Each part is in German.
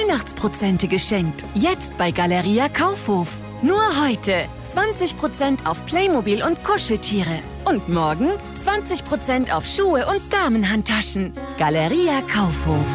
Weihnachtsprozente geschenkt. Jetzt bei Galeria Kaufhof. Nur heute 20% auf Playmobil und Kuscheltiere. Und morgen 20% auf Schuhe und Damenhandtaschen. Galeria Kaufhof.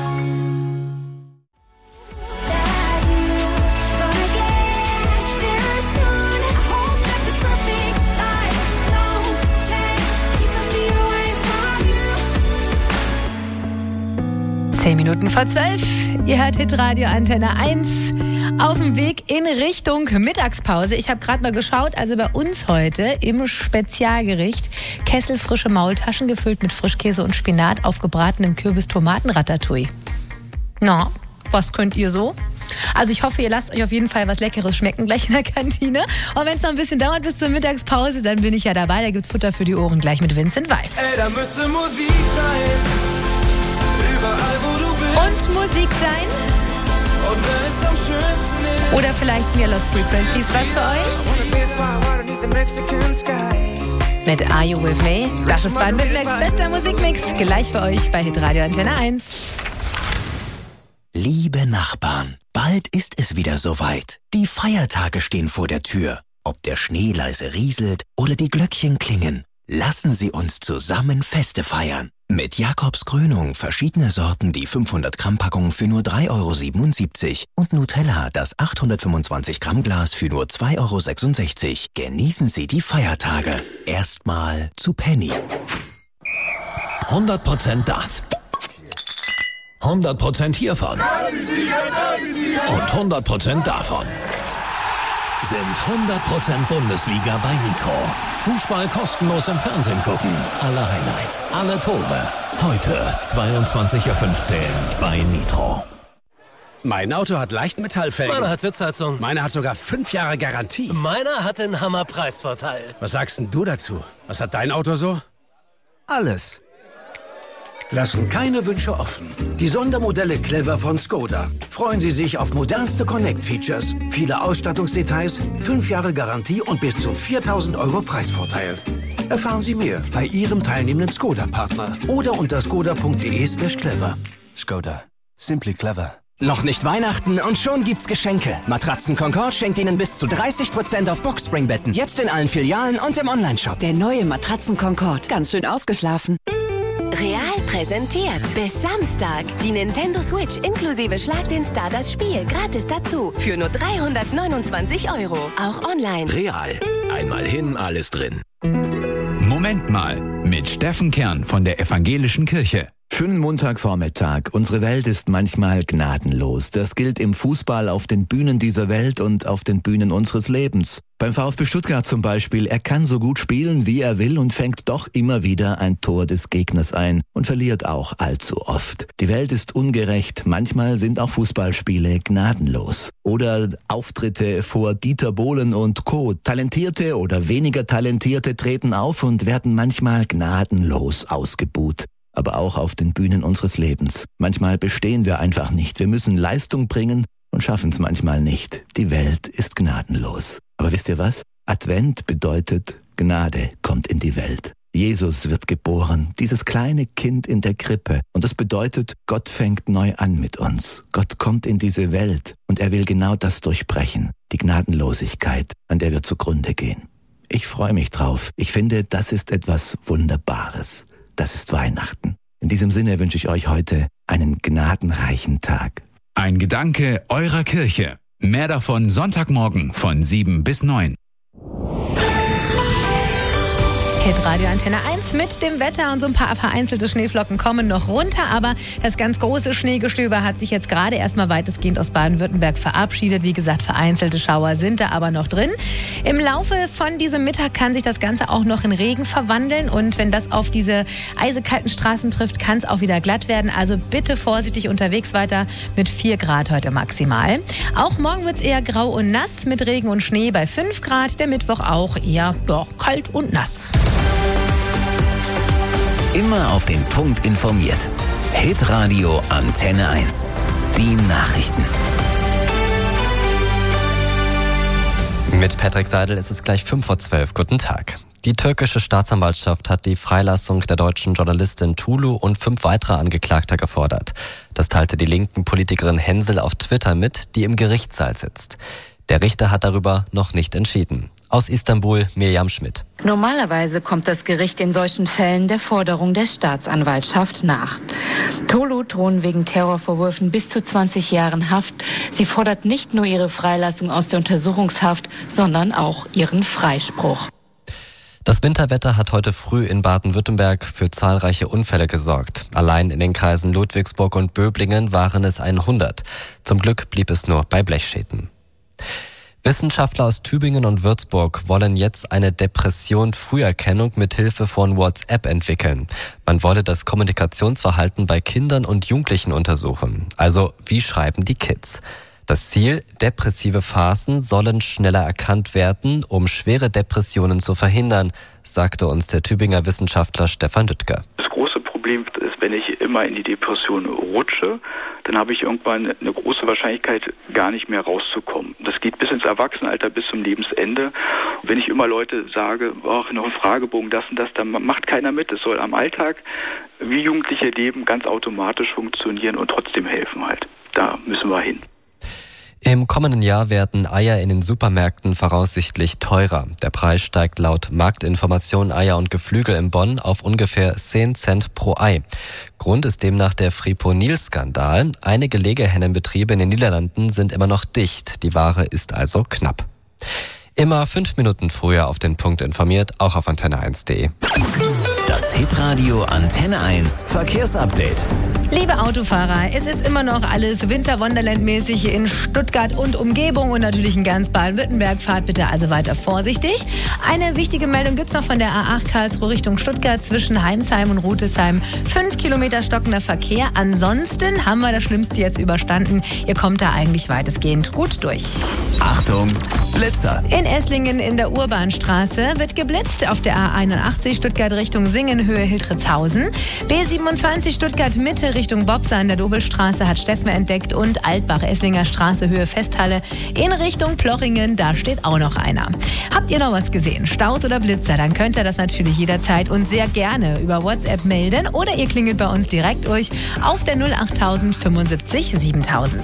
Zehn Minuten vor 12. Ihr hört Hitradio Antenne 1 auf dem Weg in Richtung Mittagspause. Ich habe gerade mal geschaut, also bei uns heute im Spezialgericht kesselfrische Maultaschen gefüllt mit Frischkäse und Spinat auf gebratenem Kürbis-Tomaten-Ratatouille. Na, was könnt ihr so? Also ich hoffe, ihr lasst euch auf jeden Fall was Leckeres schmecken gleich in der Kantine. Und wenn es noch ein bisschen dauert bis zur Mittagspause, dann bin ich ja dabei. Da gibt's Futter für die Ohren gleich mit Vincent Weiss. Ey, da müsste Musik sein. Überall, wo du bist. Und Musik sein. Und wenn es am schönsten ist. Oder vielleicht sind ja Lost Frequencies was für euch. Mit Are You With Me? Das ist Baden-Württembergs bester Musikmix. Gleich für euch bei Hitradio Antenne 1. Liebe Nachbarn, bald ist es wieder soweit. Die Feiertage stehen vor der Tür. Ob der Schnee leise rieselt oder die Glöckchen klingen. Lassen Sie uns zusammen Feste feiern. Mit Jakobs Krönung verschiedene Sorten die 500 Gramm Packung für nur 3,77 € und Nutella das 825 Gramm Glas für nur 2,66 €. Genießen Sie die Feiertage. Erstmal zu Penny. 100% das. 100% hiervon. Und 100% davon. Sind 100% Bundesliga bei Nitro. Fußball kostenlos im Fernsehen gucken. Alle Highlights, alle Tore. Heute 22:15 Uhr bei Nitro. Mein Auto hat Leichtmetallfelgen. Meiner hat Sitzheizung. Meiner hat sogar 5 Jahre Garantie. Meiner hat den Hammerpreisvorteil. Was sagst denn du dazu? Was hat dein Auto so? Alles. Lassen keine Wünsche offen. Die Sondermodelle Clever von Skoda. Freuen Sie sich auf modernste Connect-Features, viele Ausstattungsdetails, 5 Jahre Garantie und bis zu 4.000 € Preisvorteil. Erfahren Sie mehr bei Ihrem teilnehmenden Skoda-Partner oder unter skoda.de/clever. Skoda. Simply clever. Noch nicht Weihnachten und schon gibt's Geschenke. Matratzen Concord schenkt Ihnen bis zu 30% auf Boxspringbetten. Jetzt in allen Filialen und im Onlineshop. Der neue Matratzen Concord. Ganz schön ausgeschlafen. Real präsentiert bis Samstag die Nintendo Switch inklusive Schlag den Star das Spiel gratis dazu für nur 329 €. Auch online. Real. Einmal hin, alles drin. Moment mal. Mit Steffen Kern von der Evangelischen Kirche. Schönen Montagvormittag. Unsere Welt ist manchmal gnadenlos. Das gilt im Fußball auf den Bühnen dieser Welt und auf den Bühnen unseres Lebens. Beim VfB Stuttgart zum Beispiel. Er kann so gut spielen, wie er will und fängt doch immer wieder ein Tor des Gegners ein und verliert auch allzu oft. Die Welt ist ungerecht. Manchmal sind auch Fußballspiele gnadenlos. Oder Auftritte vor Dieter Bohlen und Co. Talentierte oder weniger Talentierte treten auf und werden manchmal gnadenlos ausgebuht. Aber auch auf den Bühnen unseres Lebens. Manchmal bestehen wir einfach nicht. Wir müssen Leistung bringen und schaffen es manchmal nicht. Die Welt ist gnadenlos. Aber wisst ihr was? Advent bedeutet, Gnade kommt in die Welt. Jesus wird geboren, dieses kleine Kind in der Krippe. Und das bedeutet, Gott fängt neu an mit uns. Gott kommt in diese Welt und er will genau das durchbrechen. Die Gnadenlosigkeit, an der wir zugrunde gehen. Ich freue mich drauf. Ich finde, das ist etwas Wunderbares. Das ist Weihnachten. In diesem Sinne wünsche ich euch heute einen gnadenreichen Tag. Ein Gedanke eurer Kirche. Mehr davon Sonntagmorgen von 7 bis 9. Hitradio Antenne 1 mit dem Wetter und so ein paar vereinzelte Schneeflocken kommen noch runter, aber das ganz große Schneegestöber hat sich jetzt gerade erstmal weitestgehend aus Baden-Württemberg verabschiedet. Wie gesagt, vereinzelte Schauer sind da aber noch drin. Im Laufe von diesem Mittag kann sich das Ganze auch noch in Regen verwandeln und wenn das auf diese eisekalten Straßen trifft, kann es auch wieder glatt werden. Also bitte vorsichtig unterwegs weiter mit 4 Grad heute maximal. Auch morgen wird es eher grau und nass mit Regen und Schnee bei 5 Grad. Der Mittwoch auch eher kalt und nass. Immer auf den Punkt informiert. Hitradio Antenne 1. Die Nachrichten. Mit Patrick Seidel ist es gleich 11:55. Guten Tag. Die türkische Staatsanwaltschaft hat die Freilassung der deutschen Journalistin Tulu und 5 weitere Angeklagter gefordert. Das teilte die linken Politikerin Hensel auf Twitter mit, die im Gerichtssaal sitzt. Der Richter hat darüber noch nicht entschieden. Aus Istanbul, Mirjam Schmidt. Normalerweise kommt das Gericht in solchen Fällen der Forderung der Staatsanwaltschaft nach. Tolu drohen wegen Terrorvorwürfen bis zu 20 Jahren Haft. Sie fordert nicht nur ihre Freilassung aus der Untersuchungshaft, sondern auch ihren Freispruch. Das Winterwetter hat heute früh in Baden-Württemberg für zahlreiche Unfälle gesorgt. Allein in den Kreisen Ludwigsburg und Böblingen waren es 100. Zum Glück blieb es nur bei Blechschäden. Wissenschaftler aus Tübingen und Würzburg wollen jetzt eine Depression-Früherkennung mit Hilfe von WhatsApp entwickeln. Man wolle das Kommunikationsverhalten bei Kindern und Jugendlichen untersuchen. Also, wie schreiben die Kids? Das Ziel, depressive Phasen sollen schneller erkannt werden, um schwere Depressionen zu verhindern, sagte uns der Tübinger Wissenschaftler Stefan Lüttke. Das große Problem ist, wenn ich immer in die Depression rutsche, dann habe ich irgendwann eine große Wahrscheinlichkeit, gar nicht mehr rauszukommen. Das geht bis ins Erwachsenenalter, bis zum Lebensende. Wenn ich immer Leute sage, ach, noch ein Fragebogen, das und das, dann macht keiner mit. Es soll am Alltag, wie Jugendliche leben, ganz automatisch funktionieren und trotzdem helfen halt. Da müssen wir hin. Im kommenden Jahr werden Eier in den Supermärkten voraussichtlich teurer. Der Preis steigt laut Marktinformation Eier und Geflügel in Bonn auf ungefähr 10 Cent pro Ei. Grund ist demnach der Friponil-Skandal. Einige Legehennenbetriebe in den Niederlanden sind immer noch dicht. Die Ware ist also knapp. Immer 5 Minuten früher auf den Punkt informiert, auch auf antenne1.de. Das Hitradio Antenne 1 Verkehrsupdate. Liebe Autofahrer, es ist immer noch alles Winter-Wonderland-mäßig in Stuttgart und Umgebung und natürlich in ganz Baden-Württemberg. Fahrt bitte also weiter vorsichtig. Eine wichtige Meldung gibt es noch von der A8 Karlsruhe Richtung Stuttgart zwischen Heimsheim und Rutesheim. 5 Kilometer stockender Verkehr. Ansonsten haben wir das Schlimmste jetzt überstanden. Ihr kommt da eigentlich weitestgehend gut durch. Achtung, Blitzer! In Esslingen in der Urbanstraße wird geblitzt auf der A81 Stuttgart Richtung Singen, Höhe Hildritzhausen. B27 Stuttgart Mitte Richtung Bobsa an der Dobelstraße hat Steffen entdeckt und Altbach-Esslinger Straße Höhe Festhalle in Richtung Plochingen, da steht auch noch einer. Habt ihr noch was gesehen? Staus oder Blitzer? Dann könnt ihr das natürlich jederzeit und sehr gerne über WhatsApp melden oder ihr klingelt bei uns direkt durch auf der 08000 75 7000.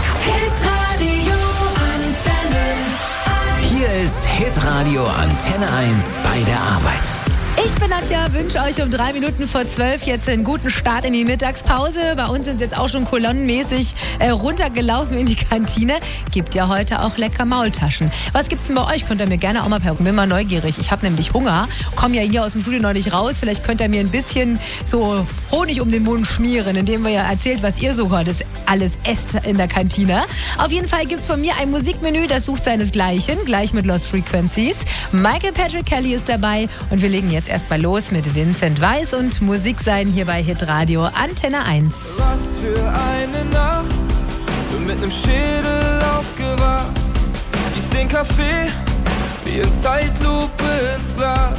Hier ist Hitradio Antenne 1 bei der Arbeit. Ich bin Nadja, wünsche euch um 3 Minuten vor 12 jetzt einen guten Start in die Mittagspause. Bei uns sind es jetzt auch schon kolonnenmäßig runtergelaufen in die Kantine. Gibt ja heute auch lecker Maultaschen. Was gibt's denn bei euch? Könnt ihr mir gerne auch mal per bin mal neugierig. Ich habe nämlich Hunger, komme ja hier aus dem Studio noch nicht raus. Vielleicht könnt ihr mir ein bisschen so Honig um den Mund schmieren, indem ihr ja erzählt, was ihr so heute alles esst in der Kantine. Auf jeden Fall gibt's von mir ein Musikmenü, das sucht seinesgleichen, gleich mit Lost Frequencies. Michael Patrick Kelly ist dabei und wir legen jetzt erstmal los mit Vincent Weiss und Musik sein hier bei Hitradio Antenne 1. Was für eine Nacht, bin mit nem Schädel aufgewacht, gieß den Kaffee wie in Zeitlupe ins Glas.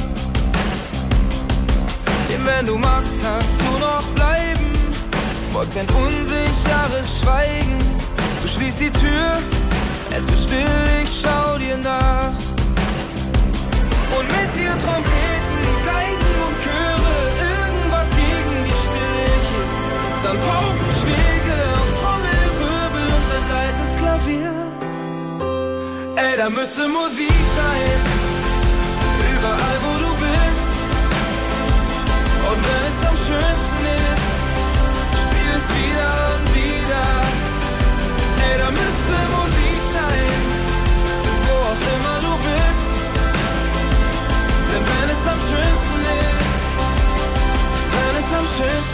Denn wenn du magst, kannst du noch bleiben, folgt ein unsicheres Schweigen. Du schließt die Tür, es wird still, ich schau dir nach. Und mit dir Trompeten, Geiten und Chöre, irgendwas gegen die Stille hier. Dann Paukenschläge auf Trommelwirbel und ein leises Klavier. Ey, da müsste Musik sein, überall wo du bist. Und wenn es am schönsten ist, spiel es wieder und wieder. Ey, da müsste Musik sein, wo auch immer du bist. Denn wenn es am schönsten ist, wenn es am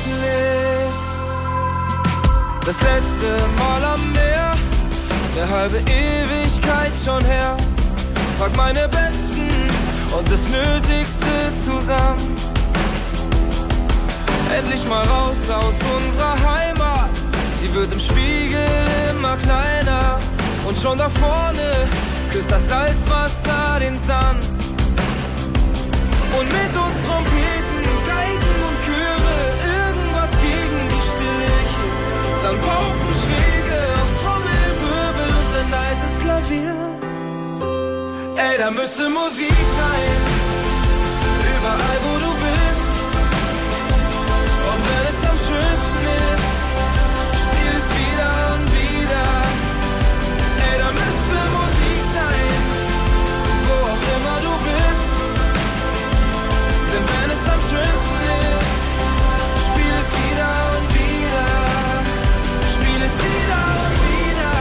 schönsten ist. Das letzte Mal am Meer, eine halbe Ewigkeit schon her. Pack meine Besten und das Nötigste zusammen. Endlich mal raus aus unserer Heimat. Sie wird im Spiegel immer kleiner. Und schon da vorne küsst das Salzwasser den Sand. Und mit uns Trompeten, Geiten und Chöre, irgendwas gegen die Stille hier. Dann Paukenschläge auf Trommelwirbel und ein leises Klavier. Ey, da müsste Musik